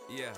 Yeah.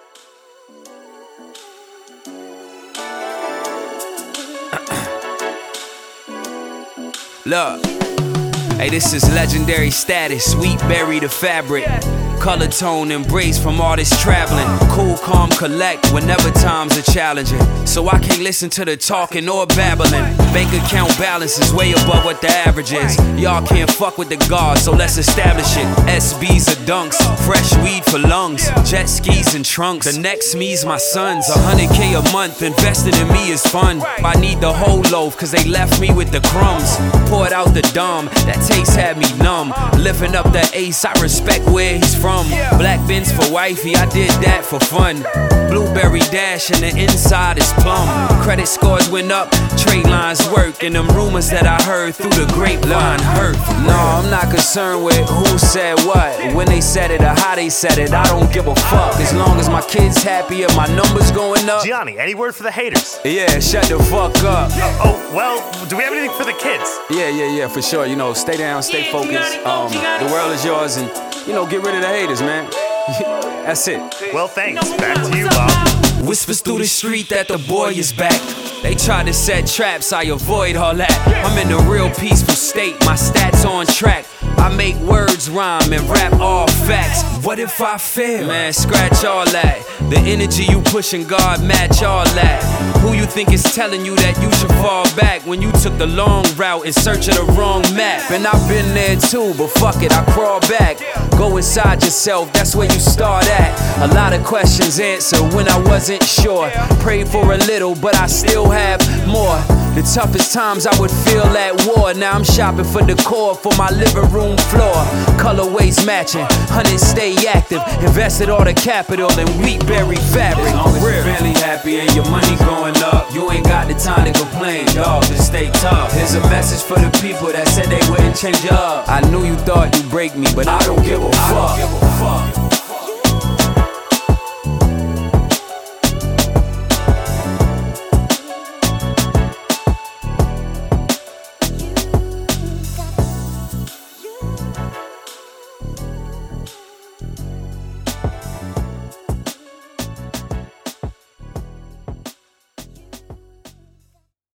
Look, hey, this is legendary status. Sweet berry the fabric, color tone embrace from artists traveling. Cool, calm, collect whenever times are challenging. So I can't listen to the talking or babbling. Bank account balance is way above what the average is. Y'all can't fuck with the guards, so let's establish it. SBs or dunks, fresh weed for lungs, jet skis and trunks. The next me's my sons. 100K a month invested in me is fun. I need the whole loaf, cause they left me with the crumbs. Poured out the dumb, that taste had me numb. Lifting up the ace, I respect where he's from. Black Benz for wifey, I did that for fun. Blueberry dash and the inside is plum. Credit scores went up, trade lines work. And them rumors that I heard through the grapevine hurt. No, I'm not concerned with who said what, when they said it or how they said it. I don't give a fuck, as long as my kids happy and my numbers going up. Gianni, any word for the haters? Yeah, shut the fuck up. Oh, well, do we have anything for the kids? Yeah, for sure. You know, stay down, stay focused. The world is yours, and you know, get rid of the haters, man. That's it. Well, thanks. Back to you, Bob. Whispers through the street that the boy is back. They try to set traps, I avoid all that. I'm in a real peaceful state, my stats on track. I make words rhyme and rap all facts. What if I fail? Man, scratch all that. The energy you pushing, God match all that. Who you think is telling you that you should fall back when you took the long route in search of the wrong map? And I've been there too, but fuck it, I crawl back. Go inside yourself, that's where you start at. A lot of questions answered when I wasn't sure. Prayed for a little, but I still have more. The toughest times I would feel at war. Now I'm shopping for decor for my living room floor. Colorways matching, hundreds stay active. Invested all the capital in wheat berry fabric. As long as you're really happy and your money going up, you ain't got the time to complain, dawg, just stay tough. Here's a message for the people that said they wouldn't change up. I knew you thought you'd break me, but I don't give a fuck.